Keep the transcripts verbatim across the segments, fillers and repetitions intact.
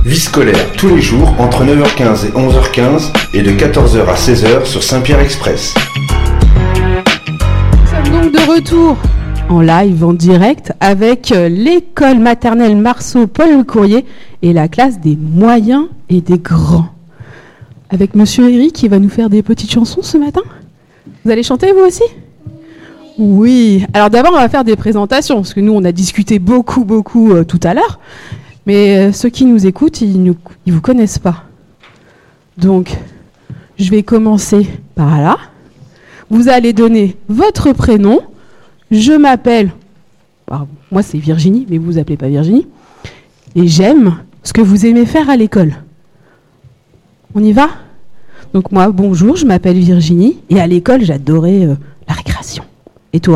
Vie scolaire tous les jours entre neuf heures quinze et onze heures quinze et de quatorze heures à seize heures sur Saint-Pierre Express. Nous sommes donc de retour en live, en direct, avec l'école maternelle Marceau Paul Le Courrier et la classe des moyens et des grands. Avec Monsieur Eric qui va nous faire des petites chansons ce matin. Vous allez chanter vous aussi ? Oui. Alors d'abord on va faire des présentations parce que nous on a discuté beaucoup beaucoup euh, tout à l'heure. Mais euh, ceux qui nous écoutent, ils ne vous connaissent pas. Donc, je vais commencer par là. Vous allez donner votre prénom. Je m'appelle... Alors, moi, c'est Virginie, mais vous vous appelez pas Virginie. Et j'aime ce que vous aimez faire à l'école. On y va ? Donc moi, bonjour, je m'appelle Virginie. Et à l'école, j'adorais euh, la récréation. Et toi ?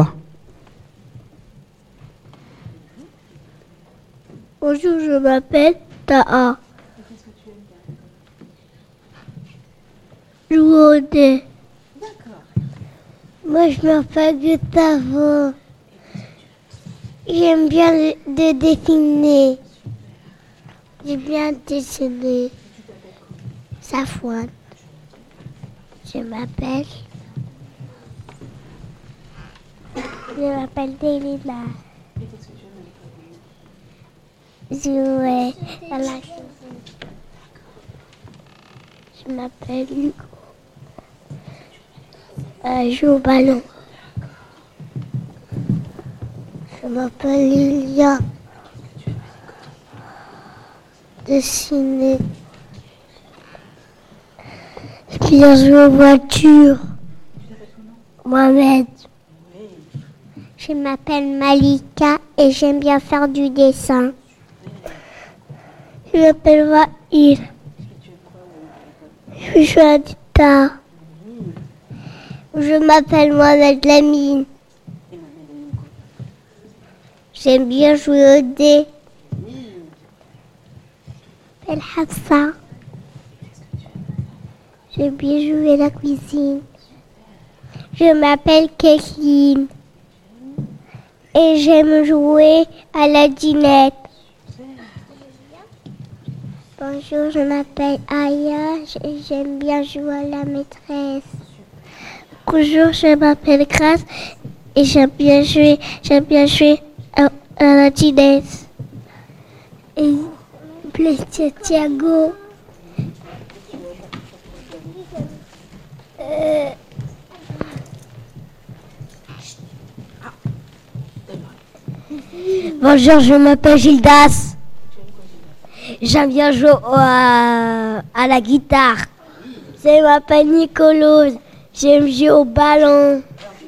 Bonjour, je m'appelle Taha. Qu'est-ce que tu aimes bien ? Jouer au dé. D'accord. Moi, je m'appelle Gustavo. J'aime bien de, de dessiner. J'aime bien dessiner. Safouane. Je m'appelle... Je m'appelle Délina. Jouer à la cuisine. Je m'appelle Hugo. Euh, je joue au ballon. Je m'appelle Lilia. Dessiner. Je viens jouer aux voitures. Mohamed. Je m'appelle Malika et j'aime bien faire du dessin. Je m'appelle Waïl. Je joue à la guitare. Je m'appelle Mohamed Lamine. J'aime bien jouer au dé. Je m'appelle Hafsa. J'aime bien jouer à la cuisine. Je m'appelle Kéline. Et j'aime jouer à la dinette. Bonjour, je m'appelle Aya et j'aime bien jouer à la maîtresse. Bonjour, je m'appelle Grace et j'aime bien jouer, j'aime bien jouer à, à la dinette. Et je m'appelle Thiago. Euh... Bonjour, je m'appelle Gildas. J'aime bien jouer à, à la guitare. Je m'appelle Nicolas. J'aime jouer au ballon.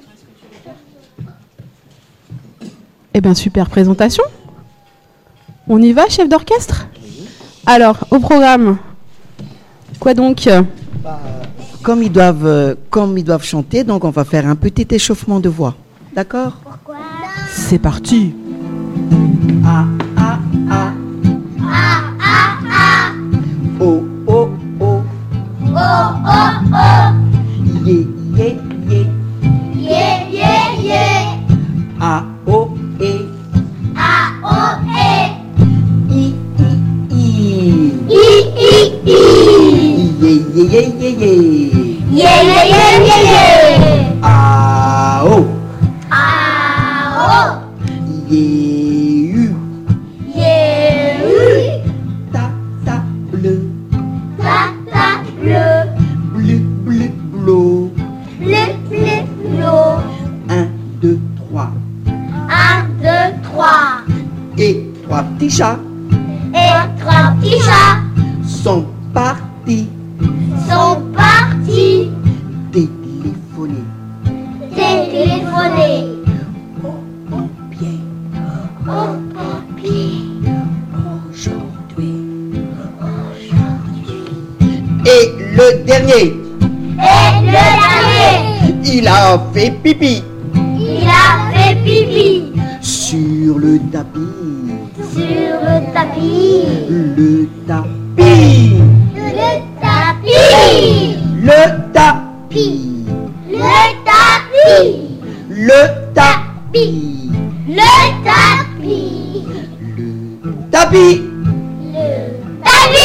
Eh bien, super présentation. On y va, chef d'orchestre ? Alors, au programme, quoi donc ? Bah, comme, ils doivent, euh, comme ils doivent chanter, donc on va faire un petit échauffement de voix. D'accord ? Pourquoi ? C'est parti. Ah, ah, ah. Ah, ah, ah. Oh, oh, oh. Oh, oh, oh. Yé, yé, yé. Yeah, yeah, yeah. Ah, oh, eh. Ah, oh, eh. I, i, i. I, i, i. Yé, yé, yé, yé, yé. Yeah, yeah, yeah, yeah, yeah. Ah, oh. Ah, oh. Yé, u. Yeah, oui. Ta, ta, bleu. Ta, ta, bleu. Bleu, bleu, bleu. Bleu, bleu, bleu. Un, deux, trois. Un, deux, trois. Et trois petits chats Et trois petits chats sont partis sont partis téléphoner téléphoner au pompier au pompier aujourd'hui. Et le dernier, Et le dernier, il a fait pipi il a fait pipi sur le tapis. sur le tapis. Le tapis. Le tapis. Le tapis. Le tapis. Le tapis. Le tapis. Le tapis. Le tapis.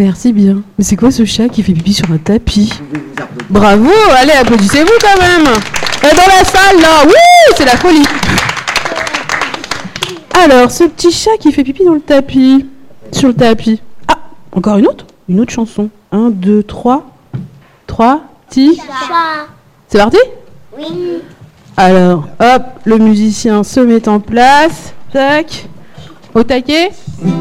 Merci bien. Mais c'est quoi ce chat qui fait pipi sur un tapis? Bravo, allez, applaudissez-vous quand même. Et dans la salle, là, oui, c'est la folie. Alors, ce petit chat qui fait pipi dans le tapis, sur le tapis. Ah, encore une autre? Une autre chanson. Un, deux, trois. Trois, petit. Chat. C'est parti? Oui. Alors, hop, le musicien se met en place. Tac. Au taquet.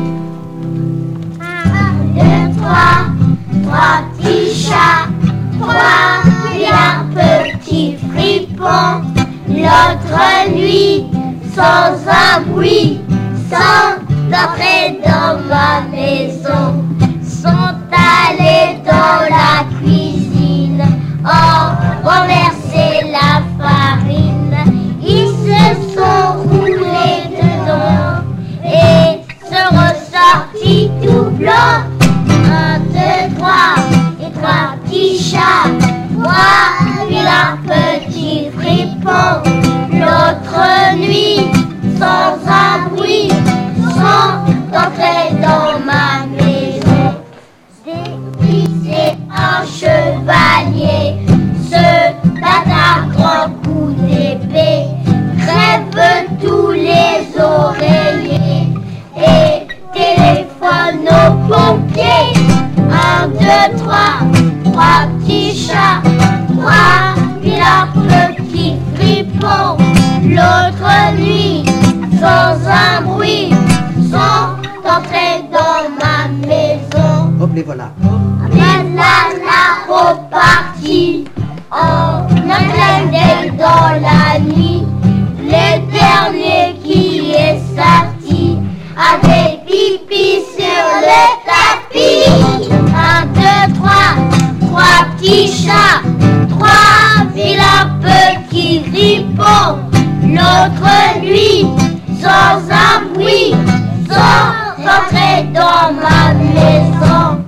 Un, deux, trois. Trois petits chats. Trois vilains petits fripons. L'autre nuit, sans un bruit, sans entrer dans ma maison, sont allés dans la cuisine, ont renversé la farine. Ils se sont roulés dedans et sont ressortis tout blancs. Un, deux, trois, et trois petits chats, trois vilains petits fripons. L'autre nuit, sans un bruit, sans entrer dans ma maison, déguisé en chevalier, se bat à grands coups d'épée, crève tous les oreillers et téléphone aux pompiers. Un, deux, trois, trois petits chats, trois vilains petits fripons. L'autre nuit, sans un bruit, sans entrer dans ma maison. Hop, les voilà. Banana repartit en entraînait dans la nuit. Le dernier qui est sorti avait pipi sur le tapis. Un, deux, trois, trois petits chats, trois vilains petits fripons. L'autre nuit, sans un bruit, sans entrer dans ma maison.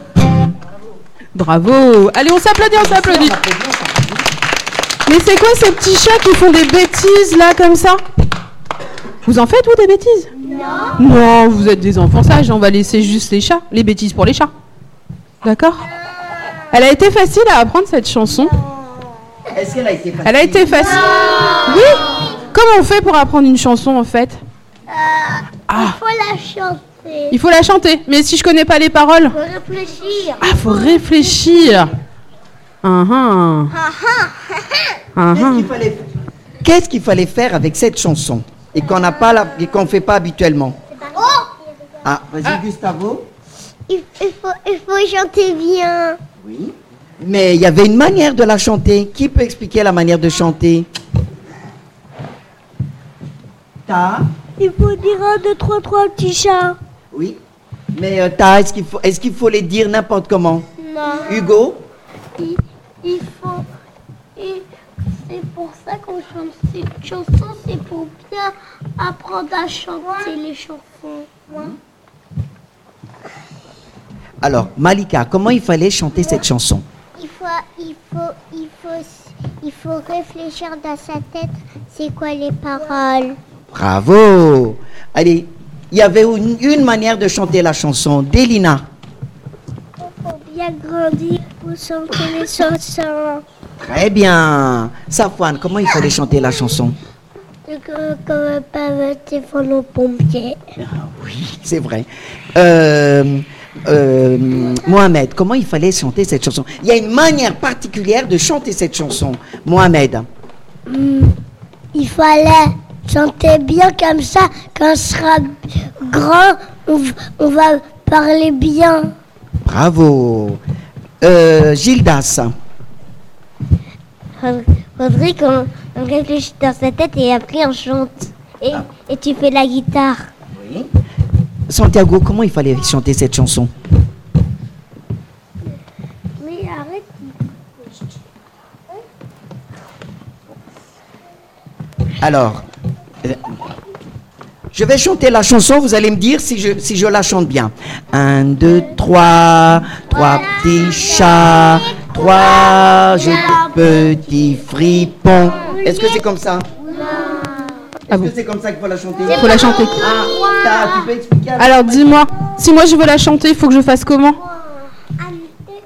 Bravo. Allez, on s'applaudit, on s'applaudit. Mais c'est quoi ces petits chats qui font des bêtises là comme ça? Vous en faites vous des bêtises? Non. Non, vous êtes des enfants sages, on va laisser juste les chats, les bêtises pour les chats. D'accord? Elle a été facile à apprendre cette chanson. Est-ce qu'elle a été facile? Elle a été facile. Oui. Comment on fait pour apprendre une chanson en fait? Euh, Ah. Il faut la chanter. Il faut la chanter. Mais si je connais pas les paroles? Il faut réfléchir. Ah, faut réfléchir. Ah ah. Ah Qu'est-ce ah. qu'il fallait, qu'est-ce qu'il fallait faire avec cette chanson et qu'on n'a pas la, et qu'on fait pas habituellement? Oh, Ah, vas-y Gustavo. il, il, faut, il faut chanter bien. Oui. Mais il y avait une manière de la chanter. Qui peut expliquer la manière de chanter? Ta. Il faut dire un, deux, trois, trois petits chats. Oui. Mais euh, ta, est-ce qu'il faut, est-ce qu'il faut les dire n'importe comment? Non. Hugo. Il, il faut. Et c'est pour ça qu'on chante cette chanson, c'est pour bien apprendre à chanter les chansons. Alors, Malika, comment il fallait chanter cette chanson? Il faut, il faut, il faut, il faut réfléchir dans sa tête. C'est quoi les paroles? Bravo. Allez, il y avait une, une manière de chanter la chanson. Délina. Il faut bien grandir pour chanter les chansons. Très bien. Safwan, comment il fallait chanter la chanson? Comme pas le téléphone aux pompiers. Oui, c'est vrai. Euh, euh, Mohamed, comment il fallait chanter cette chanson? Il y a une manière particulière de chanter cette chanson. Mohamed. Hmm, il fallait chanter bien comme ça. Quand on sera grand, on, v- on va parler bien. Bravo. Euh, Gildas. Faudrait qu'on on réfléchisse dans sa tête et après on chante. Et, et tu fais la guitare. Oui. Santiago, comment il fallait chanter cette chanson? Mais arrête. Alors, euh, je vais chanter la chanson, vous allez me dire si je, si je la chante bien. Un, deux, trois, trois petits chats, trois jolis petits fripons. Est-ce que c'est comme ça? Ah Est-ce bon. que c'est comme ça qu'il faut la chanter? Faut la chanter. Ah, t'as- tu peux expliquer? Alors dis-moi, si moi je veux la chanter, il faut que je fasse comment?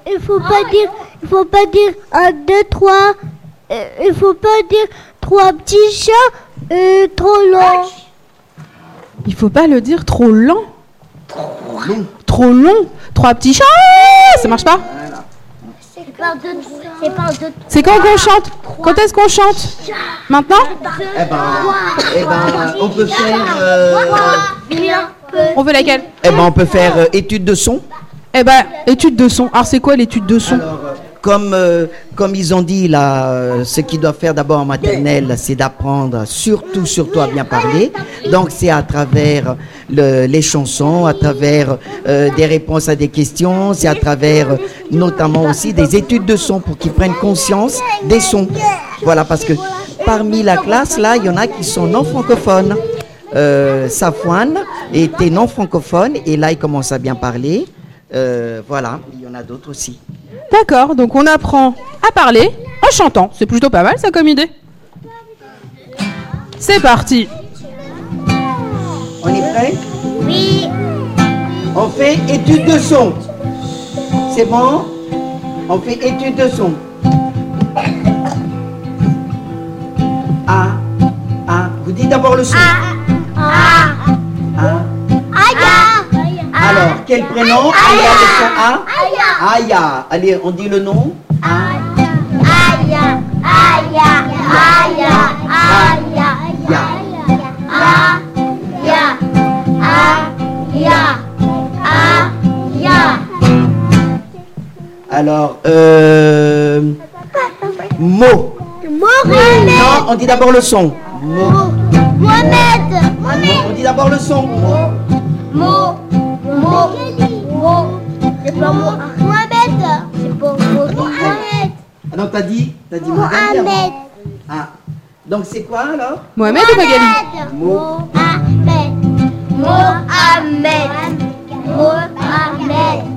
il faut pas dire, il faut pas dire un, deux, trois. Euh, il faut pas dire trois petits chats euh, trop longs. Il faut pas le dire trop lent. Trop long. Trop long. Trois petits chats. Ça marche pas? C'est pas deux, c'est pas deux. C'est quand qu'on chante? Quand est-ce qu'on chante? Maintenant? Eh ben, eh ben, on peut faire. euh, On veut laquelle? eh ben, on peut faire euh, étude de son. Eh ben, étude de son. Alors c'est quoi l'étude de son? Alors, euh, comme, euh, comme ils ont dit là, euh, ce qu'ils doivent faire d'abord en maternelle, c'est d'apprendre surtout, surtout à bien parler. Donc c'est à travers le- les chansons, à travers euh, des réponses à des questions, c'est à travers euh, notamment aussi des études de son pour qu'ils prennent conscience des sons. Voilà, parce que parmi la classe là, il y en a qui sont non francophones. Euh, Safouane était non francophone et là il commence à bien parler. Euh, voilà, il y en a d'autres aussi. D'accord, donc on apprend à parler en chantant. C'est plutôt pas mal ça comme idée. C'est parti. On est prêt? Oui. On fait étude de son. C'est bon? On fait étude de son. A, A. Vous dites d'abord le son. Ah. A. Aya. Alors, quel prénom? Il y a le son A. Aya. Allez, on dit le nom. Aya. Aya. Aya. Aya. Aya. Ya. Aya. Aya. Aya. Alors, euh... mot. Mohamed. Non, on dit d'abord le son. Mot. Mohamed. On dit d'abord le son. Mo. Mo. Mo. C'est pas Mo. Mohamed. C'est pas Mohamed. Ah non, t'as dit, t'as dit Magali avant. Mohamed. Ah. Donc c'est quoi alors? Mohamed ou Magali? Mohamed. Mohamed. Mohamed.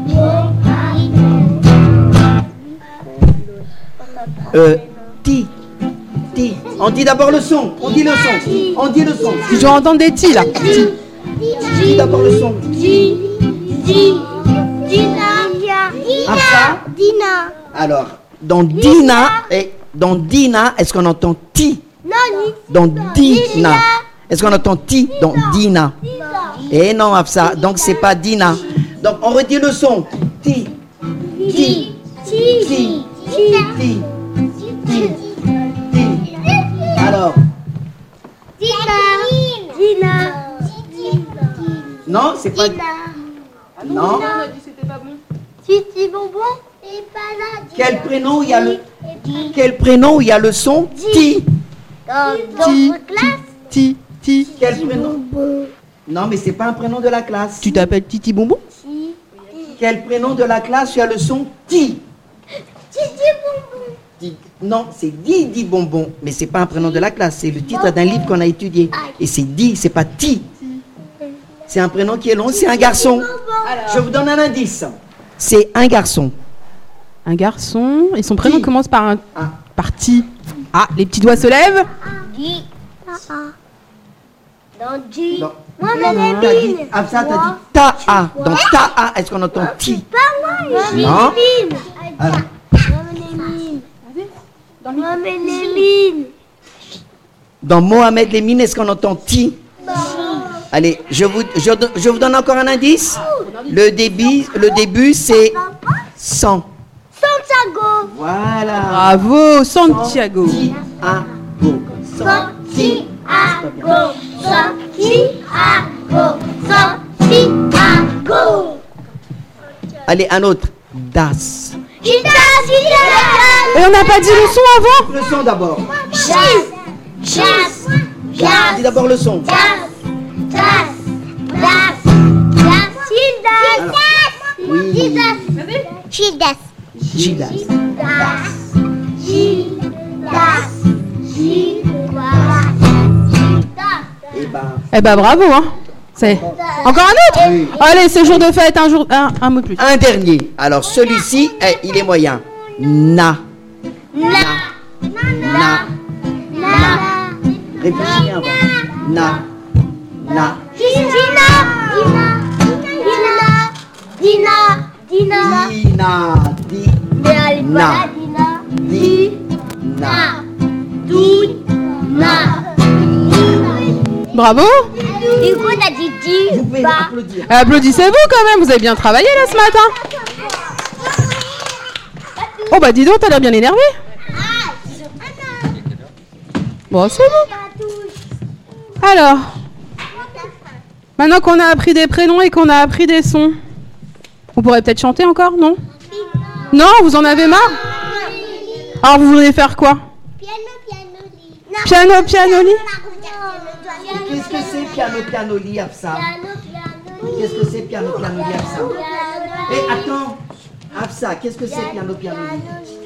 Euh, ti. Ti. On dit d'abord le son. On dit le son. On dit le son. Je dois entendre des ti là. On dit d'abord le son. Di. Di. Dina. Ah, ça? Dina. Alors, dans Dina, et dans Dina, est-ce qu'on entend ti? Non, ni. Dans Dina. Est-ce qu'on entend ti dans Dina? Eh non, Afsa. Donc c'est pas Dina. Donc on retire le son. Ti. Ti. Ti. Ti. Ti. Ti. Ti. Alors, Dina. Dina. non, c'est pas. Non. Titi bonbon. Et pas là. Quel prénom il y a le Quel prénom il y a le son ti? Dans Ti. notre classe. Ti, ti. Quel prénom? Non, mais c'est pas un prénom de la classe. Tu t'appelles Titi Bonbon? Quel prénom de la classe il y a le son ti? Titi bonbon. Di- Non, c'est Didi Bonbon, mais c'est pas un prénom de la classe. C'est le titre d'un livre qu'on a étudié. Et c'est Di, c'est pas Ti. C'est un prénom qui est long, c'est un garçon. Je vous donne un indice. C'est un garçon. Un garçon. Et son prénom Ti. commence par un Ah. par ti. Ah, les petits doigts se lèvent. Di. Dans Di. Non. Moi, T'as dit, ah, ça, t'as dit ta a. Dans ta a, est-ce qu'on entend ti? Pas moi. Non. Ah. Mohamed Lemine. Dans Mohamed Lemine, est-ce qu'on entend ti? Allez, je vous, je, je vous donne encore un indice. Le début, le début c'est cent. Santiago. Voilà. Bravo, Santiago. Santiago. Santiago. Santiago. Santiago. Allez, un autre. Das. Gita, Et on n'a pas dit le son avant? Le son d'abord. Jazz. Jazz. Dis Jazz. d'abord le son. Jazz. Jazz. Jazz. Jazz. Oui. Gildas. Gilas. Eh ben, Eh ben bravo, hein. C'est encore un autre. Oui. Allez, c'est jour de fête, un jour, un, un mot de plus. un dernier. Alors celui-ci, eh, il est moyen. Na. Na. Na. Na. Réfléchis avant. Na. Na. Dina. Dina. Dina. Dina. Dina. Dina. Mais elle est pas là, Dina. Dina. Dina. Bravo. Du coup, on a dit Vous pouvez Diba. applaudir. Applaudissez-vous quand même, vous avez bien travaillé là ce matin. Oh bah dis donc, t'as l'air bien énervé. Bon, c'est bon. Alors, maintenant qu'on a appris des prénoms et qu'on a appris des sons, on pourrait peut-être chanter encore, non? Non, vous en avez marre? Alors vous voudrez faire quoi? Piano, pianoli. Qu'est-ce que c'est piano pianoli Afsa? Qu'est-ce que c'est piano pianoli Afsa? Eh attends, Afsa, qu'est-ce que c'est piano pianoli?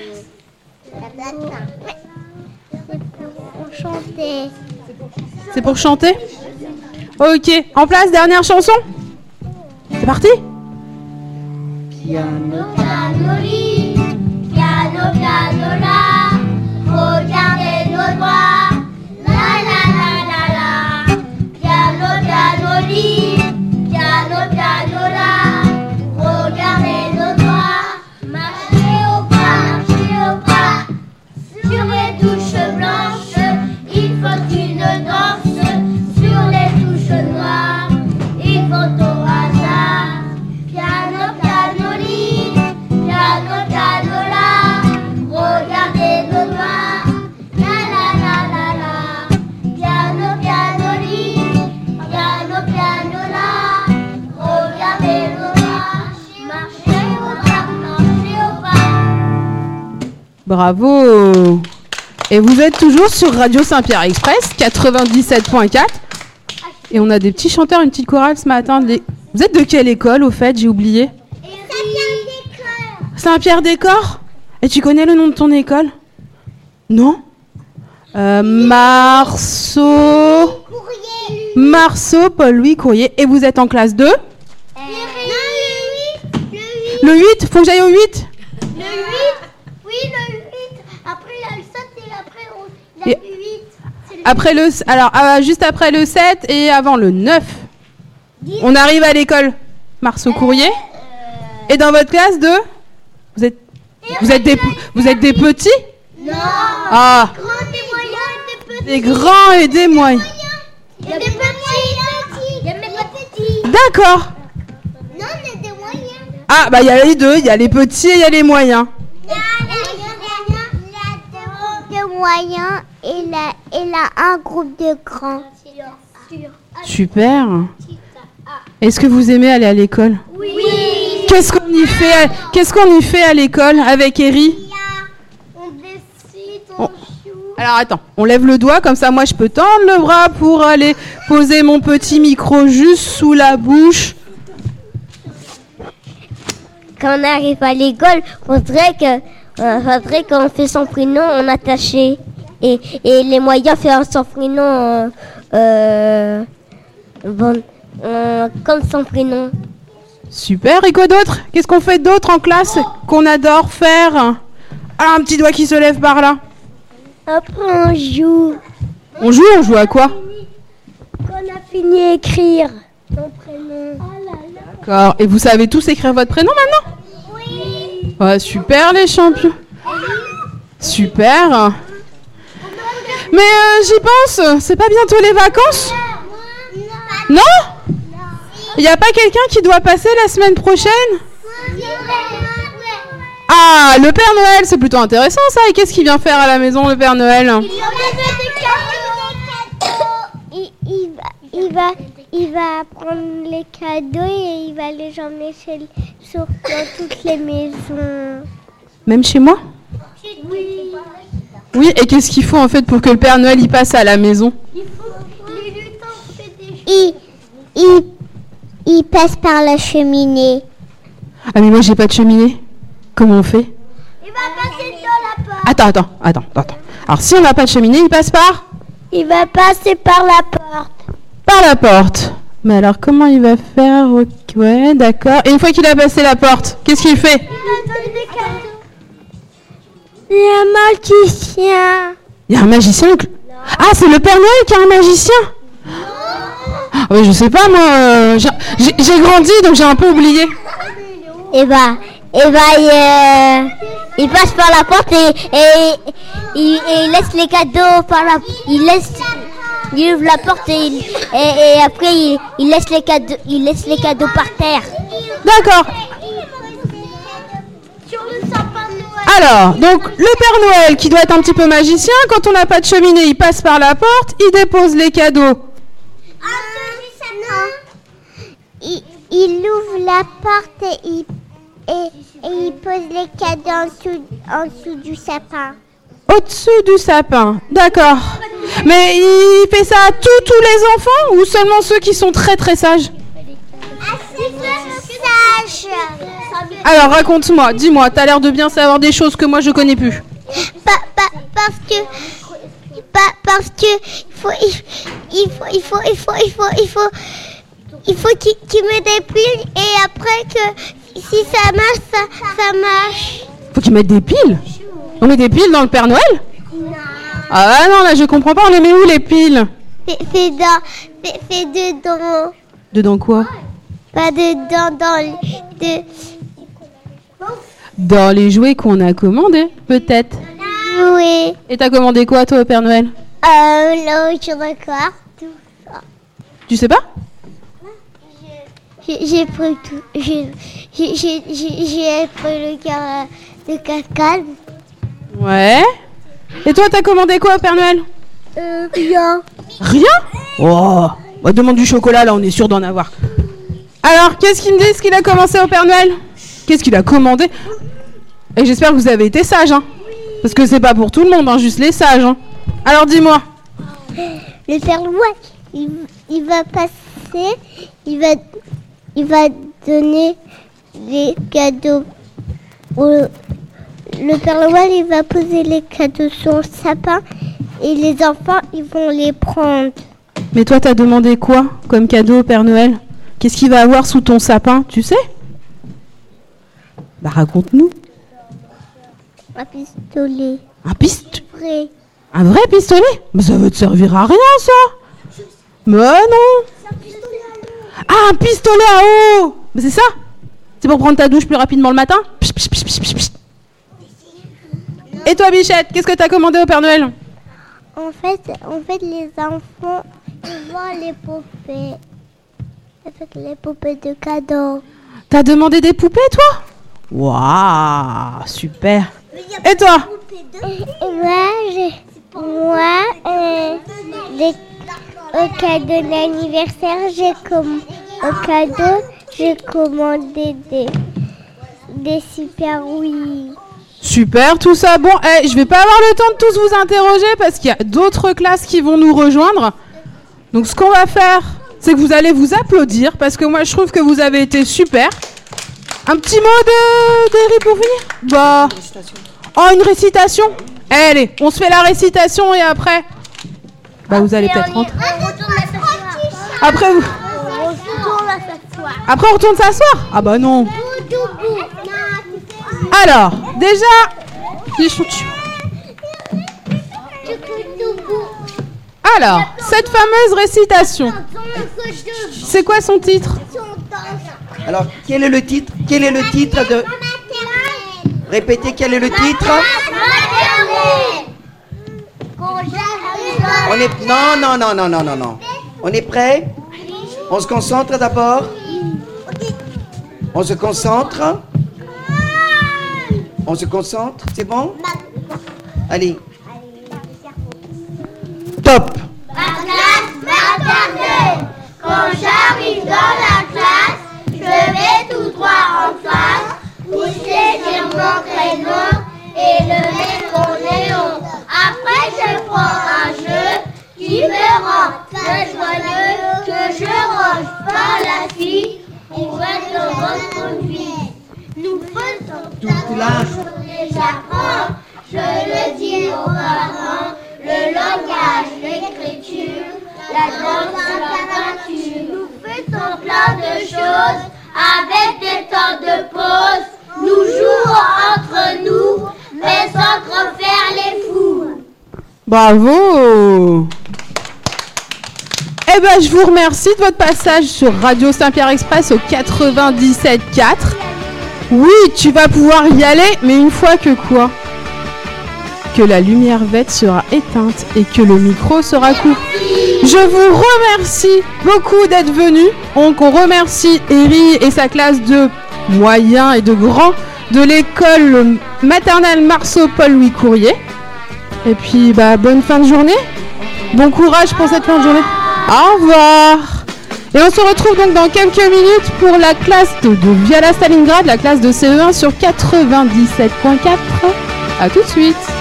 On chantait. C'est pour chanter? Ok, en place, dernière chanson. C'est parti. Piano. Pianoli, piano, pianola, regardez nos doigts, la la la la la. Piano, pianoli, piano, pianola, regardez nos doigts, marchez au pas, marchez au pas, sur les touches blanches, il faut une danse, sur les touches noires, il faut au hasard. Piano, pianoli, piano, pianola, regardez nos doigts, la la la la la. Piano, pianoli, piano, pianola, regardez nos doigts, marchez au pas, marchez au pas. Bravo. Et vous êtes toujours sur Radio Saint-Pierre Express quatre-vingt-dix-sept point quatre. Et on a des petits chanteurs, une petite chorale ce matin. Les- Vous êtes de quelle école au fait? J'ai oublié. Saint-Pierre-des-Corps. Et tu connais le nom de ton école? Non. euh, Marceau. Marceau, Paul-Louis Courrier. Et vous êtes en classe deux? Le huit. Faut que j'aille au huit. Le huit, oui, le huit. Après, il y a le sept et après, on... il y a Et- le huit. C'est le Après le, alors euh, juste après le sept et avant le neuf. On arrive à l'école Marceau Courrier. Et dans votre classe de Vous êtes vous êtes des vous êtes des petits? Non. Ah, Grands, des moyens, des petits. des grands et des moyens. Il y a des petits. Il y a mes petits. D'accord. Non, il y a des moyens. Ah bah il y a les deux, il y a les petits et il y a les moyens. Il y a des moyens et il a, il a un groupe de grands. Super. Est-ce que vous aimez aller à l'école? Oui. Qu'est-ce qu'on y fait à- Qu'est-ce qu'on y fait à l'école avec Eri? On décide, On- on joue. Alors attends, on lève le doigt, comme ça moi je peux tendre le bras pour aller poser mon petit micro juste sous la bouche. Quand on arrive à l'école, faudrait que, euh, faudrait qu'on fait son prénom en attaché. Et, et les moyens faire son prénom euh, euh, bon, euh, comme son prénom. Super, et quoi d'autre? Qu'est-ce qu'on fait d'autre en classe qu'on adore faire? Ah, un petit doigt qui se lève par là. Après on joue. On joue, on joue à quoi? Quand on a fini d'écrire son prénom. D'accord, et vous savez tous écrire votre prénom maintenant? Oui. Ouais, super les champions. Super. Mais euh, j'y pense, c'est pas bientôt les vacances? Non? Il n'y a pas quelqu'un qui doit passer la semaine prochaine? Ah, le Père Noël, c'est plutôt intéressant ça. Et qu'est-ce qu'il vient faire à la maison, le Père Noël? Il, il, va, il, va, il va prendre les cadeaux et il va les emmener chez, sur, dans toutes les maisons. Même chez moi? Oui. Oui, et qu'est-ce qu'il faut en fait pour que le Père Noël y passe à la maison? Il, il, il passe par la cheminée. Ah mais moi j'ai pas de cheminée. Comment on fait? Il va passer dans la porte. Attends, attends, attends, attends. Alors si on n'a pas de cheminée, il passe par? Il va passer par la porte. Par la porte. Mais alors comment il va faire? Ok, ouais, d'accord. Et une fois qu'il a passé la porte, qu'est-ce qu'il fait? Il va donner des cadeaux. Il y a un magicien. Il y a un magicien que- Ah, c'est le Père Noël qui a un magicien? Ah oui, je sais pas moi, euh, j'ai j'ai- j'ai grandi donc j'ai un peu oublié. et bah, et bah, il, euh, il passe par la porte et, et, et, et il laisse les cadeaux par la, il laisse, il ouvre la porte et, il, et, et après il, il laisse les cadeaux, il laisse les cadeaux par terre. D'accord. Alors, donc le Père Noël qui doit être un petit peu magicien, quand on n'a pas de cheminée, il passe par la porte, il dépose les cadeaux. Il, il ouvre la porte et il, et, et il pose les cadeaux en dessous, en dessous du sapin. Au-dessous du sapin, d'accord. Mais il fait ça à tous, tous les enfants ou seulement ceux qui sont très très sages? Sage. Alors raconte-moi, dis-moi, t'as l'air de bien savoir des choses que moi je connais plus. Pa, pa, parce que, pa, parce que il faut, il faut, il faut, il faut, il faut, il faut, il faut qu'il, qu'il mette des piles et après que si ça marche, ça, ça marche. Faut qu'ils mettent des piles? On met des piles dans le Père Noël? Non. Ah non, là je comprends pas, on les met où les piles? C'est, c'est dans, c'est, c'est dedans. Dedans quoi? Pas dedans, dans le, de, Dans les jouets qu'on a commandés, peut-être. oui. Et t'as commandé quoi toi au Père Noël? Euh, là où je regarde tout ça. Tu sais pas? J'ai, j'ai pris tout. J'ai, j'ai, j'ai, j'ai, j'ai pris le car, le cascade. Ouais. Et toi t'as commandé quoi au Père Noël? Euh, rien. Rien? Oh, bah demande du chocolat, là on est sûr d'en avoir. Alors, qu'est-ce qu'il me dit, ce qu'il a commencé au Père Noël? Qu'est-ce qu'il a commandé? Et j'espère que vous avez été sages, hein. Parce que c'est pas pour tout le monde, hein, juste les sages, hein. Alors dis-moi. Le Père Noël, il, il va passer, il va, il va donner les cadeaux. Au, le Père Noël, il va poser les cadeaux sur le sapin et les enfants, ils vont les prendre. Mais toi, t'as demandé quoi comme cadeau au Père Noël? Qu'est-ce qu'il va avoir sous ton sapin, tu sais? Bah raconte-nous. Un pistolet. Un pistolet? Vrai. Un vrai pistolet? Mais ça va te servir à rien, ça. Mais non. Ah, un pistolet à eau. Mais c'est ça? C'est pour prendre ta douche plus rapidement le matin? Psst, psst, psst, psst, psst. Et toi, Bichette, qu'est-ce que t'as commandé au Père Noël? En fait, en fait, les enfants, ils voient les poupées. Avec les poupées de cadeaux. T'as demandé des poupées, toi? Waouh, super. Et toi? Et moi, j'ai, moi, euh, des, au cadeau d'anniversaire, j'ai comme, au cadeau, j'ai commandé des, des super oui. Super, tout ça. Bon, hey, je vais pas avoir le temps de tous vous interroger parce qu'il y a d'autres classes qui vont nous rejoindre. Donc, ce qu'on va faire, c'est que vous allez vous applaudir parce que moi, je trouve que vous avez été super. Un petit mot de d'Eri pour finir? Bah, oh, une récitation. Allez, on se fait la récitation et après, bah, vous allez peut-être rentrer. Après, vous... Après, on retourne s'asseoir? Ah bah non. Alors, déjà, les chouchous. Alors, cette fameuse récitation, c'est quoi son titre? Alors, quel est le titre? Quel est le titre de... Répétez, quel est le titre? On est... Non, non, non, non, non, non, non. On est prêt? On se concentre d'abord? On se concentre? On se concentre? C'est bon? Allez. Top! Ma classe maternelle. Quand j'arrive dans la classe, je vais tout droit en face, pousser sur mon crayon et le mettre au néon. Après, je prends un jeu qui me rend très joyeux, que je range par la suite pour être le bon conduit. Nous faisons toute la journée, j'apprends, je le dis aux parents, le langage, l'écriture, la danse, la peinture. Nous faisons plein de choses avec des temps de pause. Nous jouons entre nous, mais sans trop faire les fous. Bravo! Eh ben, je vous remercie de votre passage sur Radio Saint-Pierre Express au quatre-vingt-dix-sept quatre. Oui, tu vas pouvoir y aller, mais une fois que quoi? Que la lumière verte sera éteinte et que le micro sera coupé. Je vous remercie beaucoup d'être venus. Donc on remercie Eri et sa classe de moyens et de grands de l'école maternelle Marceau Paul-Louis Courrier. Et puis bah bonne fin de journée. Bon courage pour cette fin de journée. Au revoir. Et on se retrouve donc dans quelques minutes pour la classe de, de Viala Stalingrad, la classe de C E un sur quatre-vingt-dix-sept point quatre. À tout de suite.